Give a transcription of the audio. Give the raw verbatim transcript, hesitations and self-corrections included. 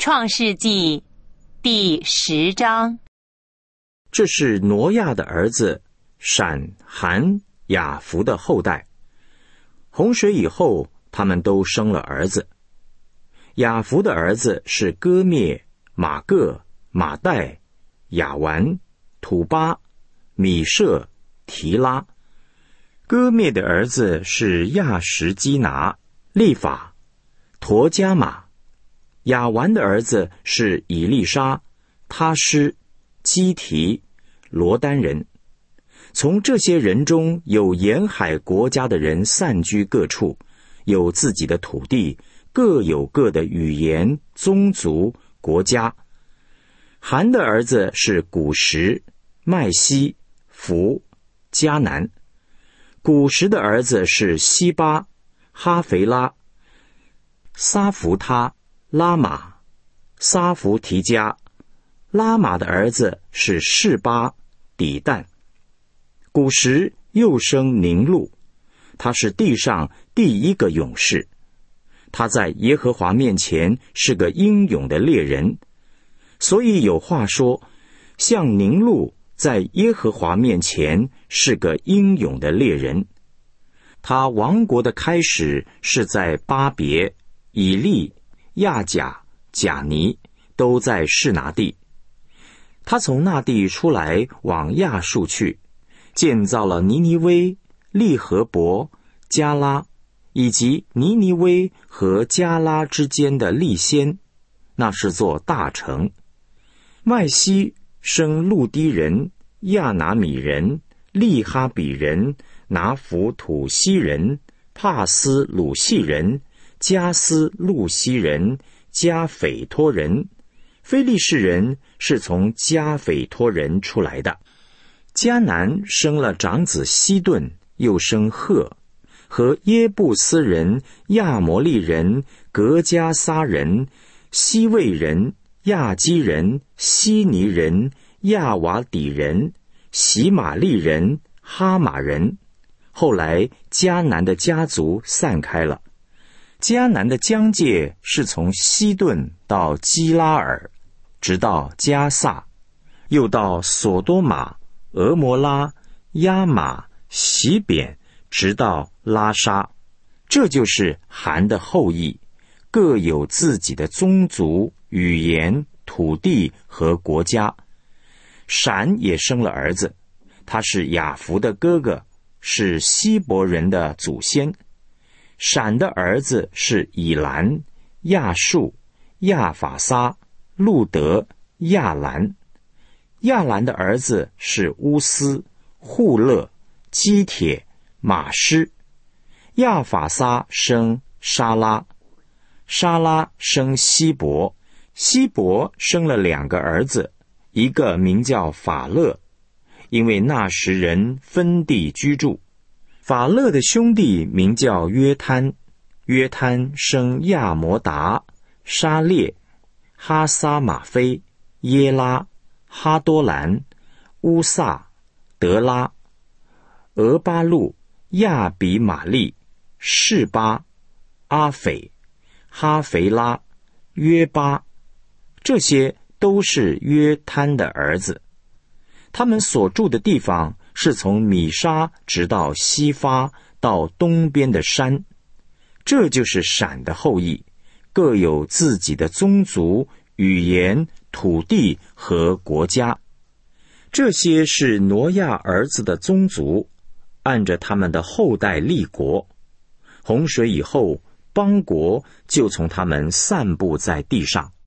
创世纪第十章。 这是挪亚的儿子闪、含、雅弗的后代。洪水以后，他们都生了儿子。雅弗的儿子是歌灭、马各、马代、亚完、土巴、米舍、提拉。歌灭的儿子是亚什基拿、利法、陀加马。亚完的儿子是以利沙、他施、基提、罗丹人。从这些人中有沿海国家的人散居各处，有自己的土地，各有各的语言、宗族、国家。含的儿子是古实、麦西、弗、迦南。古实的儿子是西巴、哈肥拉、撒弗他、拉玛、撒弗提加。拉玛的儿子是示巴、底但。古时又生宁录，他是地上第一个勇士。他在耶和华面前是个英勇的猎人，所以有话说，像宁录在耶和华面前是个英勇的猎人。他王国的开始是在巴别、以利、亚甲、甲尼，都在示拿地。他从那地出来往亚述去，建造了尼尼微、利和伯、加拉，以及尼尼微和加拉之间的利先，那是座大城。麦西生路低人、亚拿米人、利哈比人、拿弗土西人、帕斯鲁西人、加斯路西人、加斐托人。非利士人是从加斐托人出来的。迦南生了长子西顿，又生赫，和耶布斯人、亚摩利人、格加撒人、西魏人、亚基人、希尼人、亚瓦底人、喜玛利人、哈马人。后来迦南的家族散开了。迦南的疆界是从西顿到基拉尔，直到加萨，又到索多玛、俄摩拉、亚玛、洗扁，直到拉沙。这就是含的后裔，各有自己的宗族、语言、土地和国家。闪也生了儿子，他是雅弗的哥哥，是希伯人的祖先。闪的儿子是以兰、亚述、亚法撒、路德、亚兰。亚兰的儿子是乌斯、户勒、基铁、马施。亚法撒生沙拉，沙拉生希伯，希伯生了两个儿子，一个名叫法勒，因为那时人分地居住。法勒的兄弟名叫约摊，约摊生亚摩达、沙列、哈撒马菲、耶拉、哈多兰、乌萨、德拉、俄巴路、亚比玛利、示巴、阿斐、哈肥拉、约巴。这些都是约摊的儿子。他们所住的地方是从米沙直到西发，到东边的山。这就是闪的后裔，各有自己的宗族、语言、土地和国家。这些是挪亚儿子的宗族，按着他们的后代立国。洪水以后，邦国就从他们散布在地上。